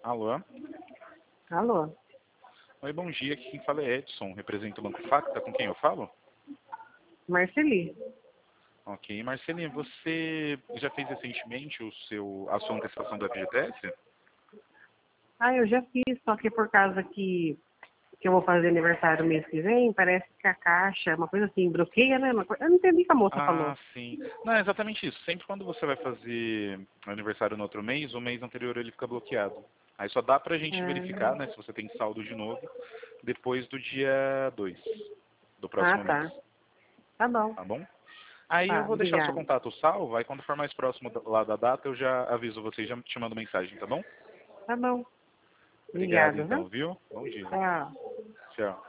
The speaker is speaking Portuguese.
Alô? Alô? Oi, bom dia. Aqui quem fala é Edson, representa o Banco Facta. Com quem eu falo? Marceli. Ok. Marcelinha, você já fez recentemente a sua antecipação da FGTS? Eu já fiz, só que por causa que eu vou fazer aniversário mês que vem, parece que a caixa, uma coisa assim, bloqueia, né? Eu não entendi o que a moça falou. Ah, sim. Não, é exatamente isso. Sempre quando você vai fazer aniversário no outro mês, o mês anterior ele fica bloqueado. Aí só dá pra gente verificar, né, se você tem saldo de novo, depois do dia 2 do próximo mês. Tá. Tá bom. Tá bom? Aí eu Tá, vou deixar o seu obrigada. contato salvo, aí quando for mais próximo lá da data, eu já aviso você, já te mando mensagem, tá bom? Tá bom. Obrigado Obrigada, então, viu? viu? Bom dia. Tchau. Tchau.